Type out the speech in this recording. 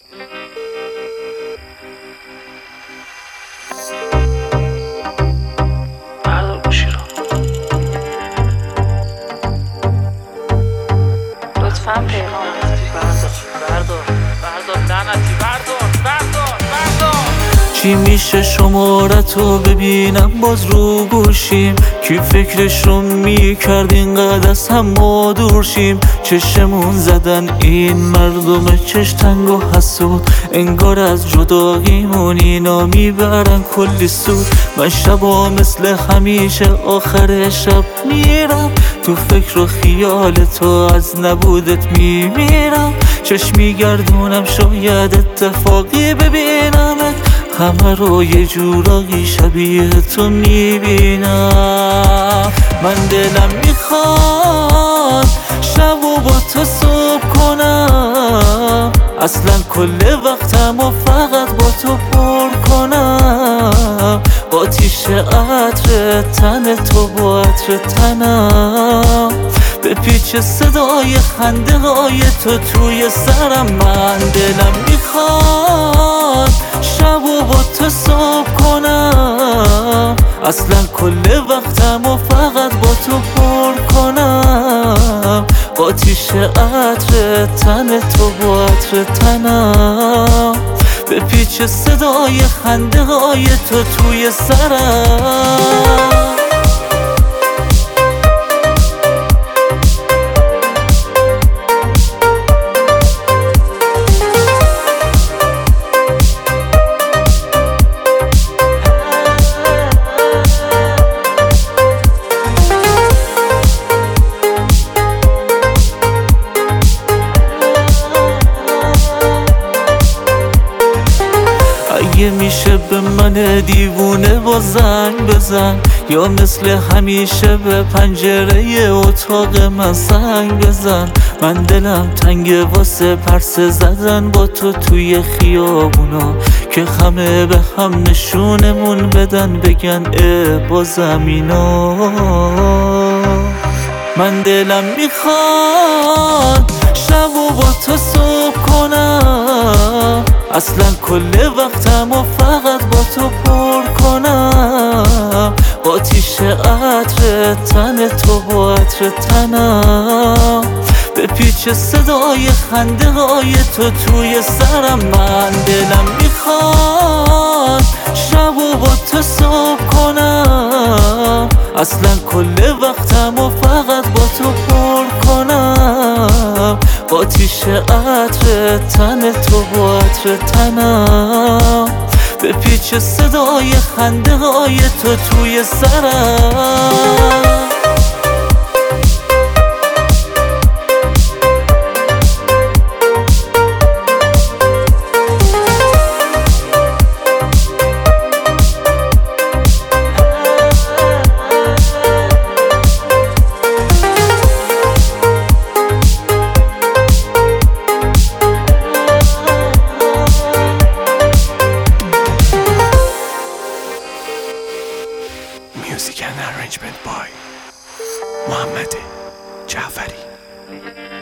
بردار گوشی رو. لطفاً پیغام بردار لعنتی، بردار. چی میشه شمارتو ببینم باز رو گوشیم؟ کی فکرشو میکرد اینقدر از هم ما دور شیم؟ چشمون زدن این مردم چش تنگ و حسود، انگار از جداییمون اینا میبرن کلی سود. من شبا مثل همیشه آخر شب میرم تو فکر و خیال تو، از نبودت میمیرم. چشم میگردونم شاید اتفاقی ببینمت، همه رو یه جورایی شبیه تو میبینم. من دلم میخواد شب و با تو صبح کنم، اصلا کل وقتم و فقط با تو پر کنم. آتیش عطر تن تو با عطر تنم، به پیچ صدای خنده های تو توی سرم. من دلم میخواد شب و با تو صبح کنم، اصلا کل وقتم و فقط با تو پر کنم. آتیش عطر تن تو با عطر تنم، به پیچ صدای خنده های تو توی سرم. اگه میشه به من دیوونه با زنگ بزن، یا مثل همیشه به پنجره اتاق من سنگ بزن. من دلم تنگه واسه پرسه زدن با تو توی خیابونا، که همه به هم نشونمون بدن بگن با زمینا. من دلم میخواد شب و با تو صبح کنم، اصلا کل وقتم و فقط با تو پر کنم. آتیش عطر تن تو با عطر تنم، به پیچ صدای خنده های تو توی سرم. من دلم میخواد شب و با تو صبح کنم، اصلا کل وقتم و فقط با تو پر کنم. آتیش عطر تن تو با عطر تنم، به پیچ صدای خنده های تو توی سرم. Music and arrangement by Mohammed Jafari.